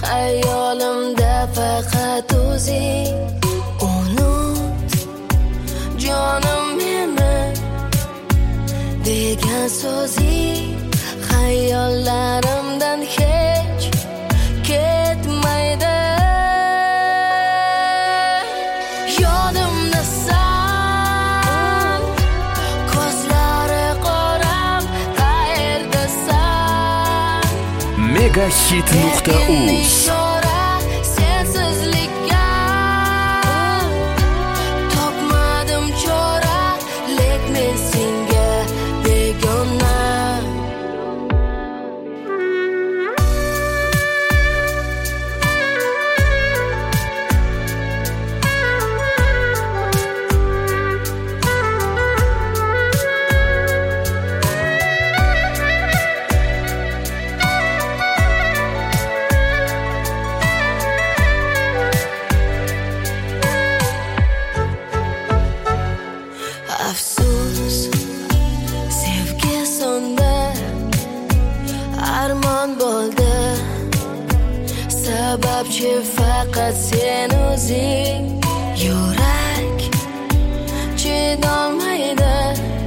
Xayolimda faqat o'zing. Unut jonim meni degan so'zing xayollarimdan hech ketmaydi. Yodimdasan, ko'zlari qoram, qayerdasan? Megahit.uz Sensizlikka topmadim chora, lek men senga begona. Afsus, sevgi sonda armon bo'ldi. Sababchi faqat sen o'zing. Yurak chidolmaydi,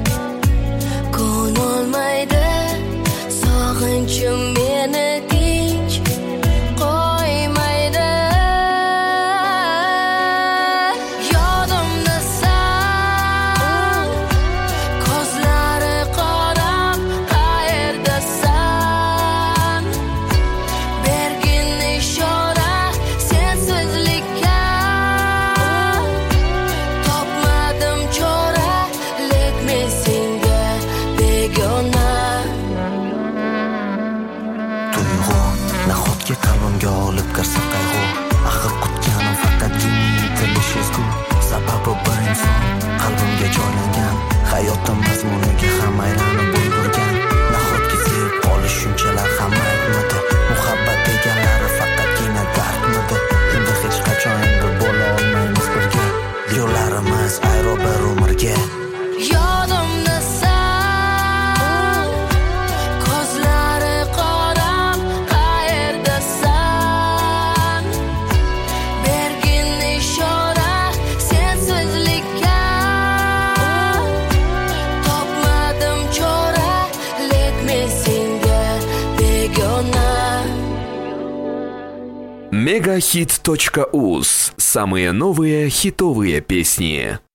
ko'nolmaydi. Sog'inchim meni tinch qo'ymaydi. Yodimdasan, ko'zlari qoram, qayerdasan? Bergin ishora sensizlikka topmadim chora, lek men senga begona. Tuyg'u nahotki qalbimga olib kirsa qayg'u, axir kutganim faqatgina intilish ezgu. Sababi bir inson qalbimga joylangan, hayotim mazmuniga ham aylanib ulgurgan. Nahotki sevib qolish shunchalar ham aybmidi? Muhabbat deganlari faqatgina dardmidi? Unda hech qachon endi bo'la olmaymiz birga, yo'llarimiz ayro bir umrga. Yodimdasan, ko'zlari qoram, qayerdasan? Bergin ishora sensizlikka topmadim chora, lek men senga begona. Megahit.uz. Самые новые хитовые песни.